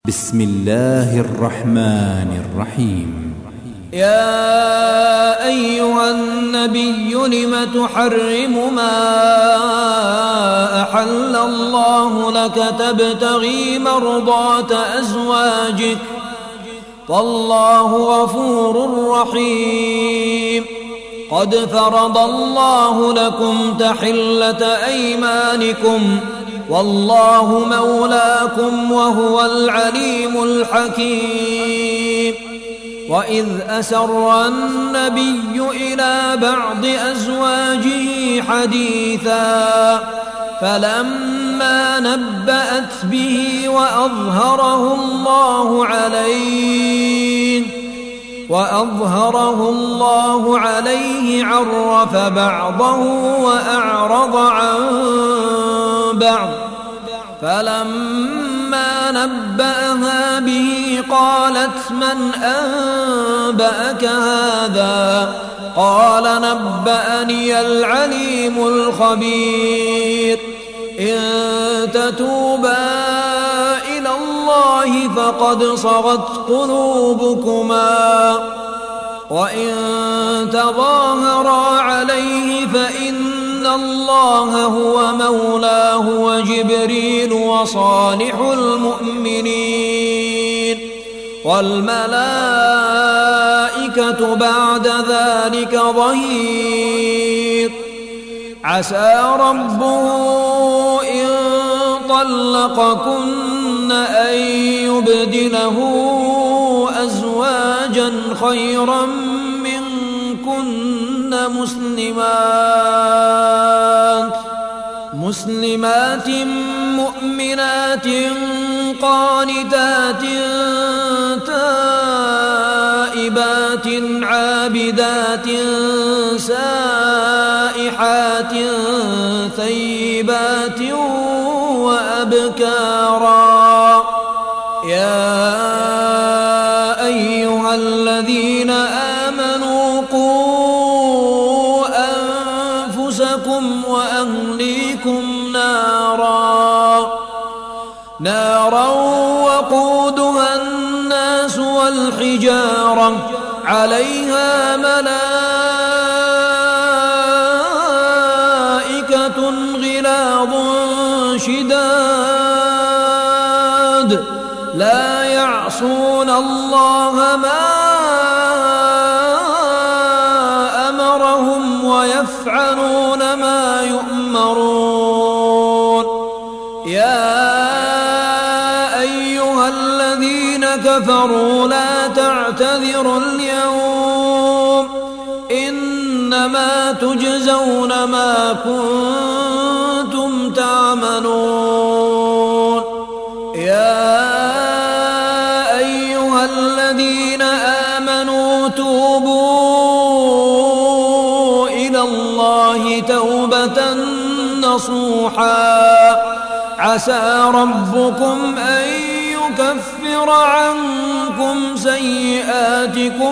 بسم الله الرحمن الرحيم. يا أيها النبي لم تحرم ما أحل الله لك تبتغي مرضات أزواجك والله غفور رحيم. قد فرض الله لكم تحلة أيمانكم والله مولاكم وهو العليم الحكيم. وإذ أسر النبي إلى بعض أزواجه حديثا فلما نبأت به وأظهره الله عليه عرف بعضه وأعرض عن بعض. فلما نبأها به قالت من أنبأك هذا؟ قال نبأني العليم الخبير. إن تتوبا إلى الله فقد صغت قلوبكما وإن تظاهرا عليه فإن الله هو مولاه وجبريل وصالح المؤمنين والملائكة بعد ذلك ظهير. عسى ربه إن طلقكن أن يبدله أزواجا خيرا منكن مسلمات مؤمنات قانتات تائبات عابدات سائحات ثيبات وأبكارا. يا أيها الذين آمنوا قوا أنفسكم وأهليكم نارا وقودها الناس والحجارة عليها ملائكة غلاظ شداد لا يعصون الله ما أمرهم ويفعلون ما يؤمرون. يا أيها الذين كفروا لا تعتذروا اليوم إنما تجزون ما كنتم تعملون. يا أيها الذين آمنوا توبوا إلى الله توبة نصوحا عسى ربكم أن يكفر عنكم سيئاتكم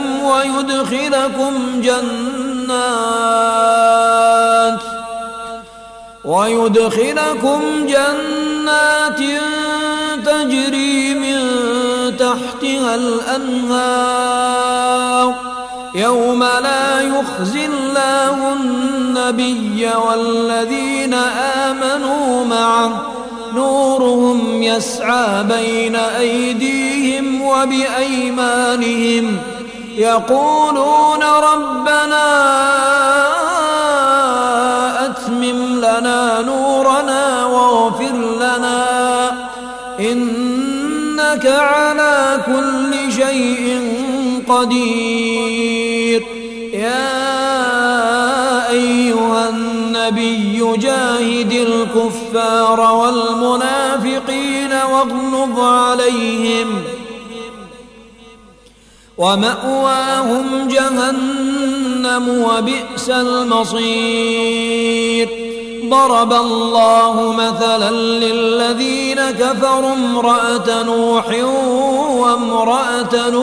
ويدخلكم جنات تجري من تحتها الأنهار يوم لا يخزي الله النبي والذين آمنوا معه نورهم يسعى بين أيديهم وبأيمانهم يقولون ربنا أتمم لنا نورنا واغفر لنا إنك على كل شيء قدير. يا أيها النبي جاهد الكفار والمنافقين واغلظ عليهم ومأواهم جهنم وبئس المصير. ضرب الله مثلا للذين كفروا امرأة نوح وامرأة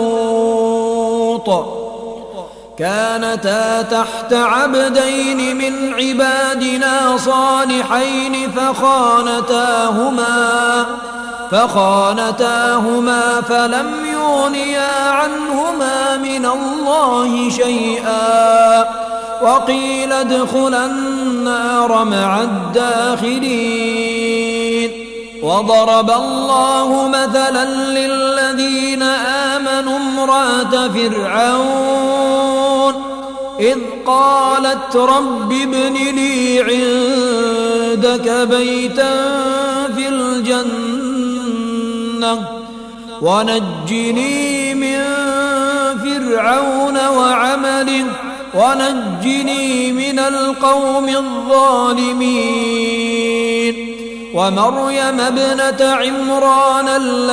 لوط كانتا تحت عبدين من عبادنا صالحين فخانتاهما فلم يغنيا عنهما من الله شيئا وقيل ادخلا النار مع الداخلين. وضرب الله مثلا للذين آمنوا امرأة فرعون إذ قالت رب ابن لي عندك بيتا في الجنة ونجني من فرعون وعمله ونجني من القوم الظالمين. ومريم ابنة عمران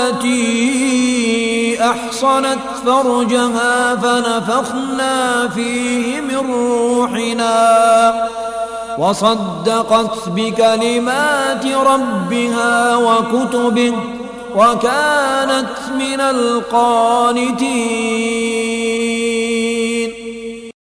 التي أحصنت فرجها فنفخنا فيه من روحنا وصدقت بكلمات ربها وكتبه وكانت من القانتين.